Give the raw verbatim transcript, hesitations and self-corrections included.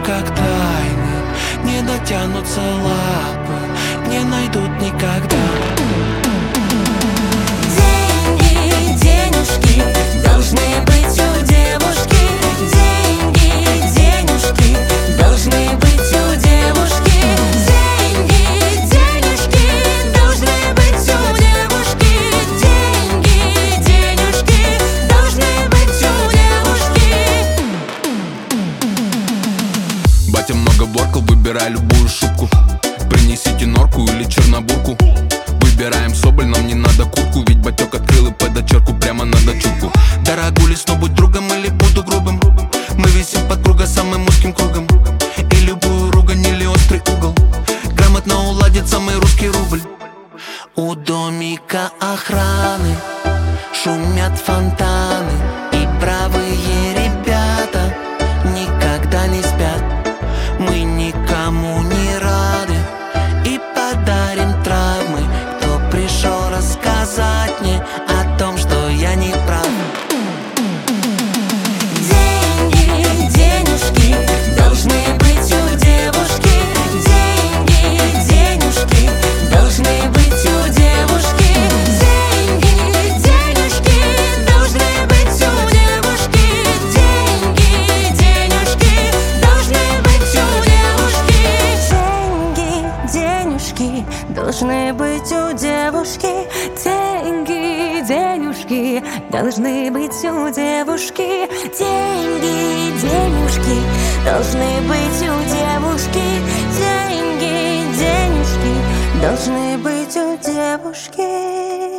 как тайны, не дотянутся лапы, не найдут никогда. Деньги, денежки должны быть у девушки. Деньги, денежки должны быть у девушки. Деньги, денежки должны быть у девушки. Деньги, денежки должны быть у девушки. Батя много воркал, выбирай любую шубку. Принесите норку или чернобурку. Выбираем соболь, нам не надо куртку. Ведь батек открыл и подочерку прямо на дочурку. Дорогули, сно будь другом или буду грубым. Мы висим под круга самым узким кругом. И любую ругань или острый угол грамотно уладит самый русский рубль. У домика охраны шумят фонтаны, и бравые ребята никогда не спят. Мы никому не рады и подарим травмы, кто пришел рассказать мне о том, что я не прав. Деньги, денежки должны быть у девушки. Деньги, денежки должны быть у девушки. Деньги, денежки должны быть у девушки. Деньги, денежки должны быть у девушки. Деньги, денежки должны быть у девушки. Деньги, денежки должны быть у девушки. Деньги, денежки должны быть у девушки. Деньги, денежки должны быть у девушки.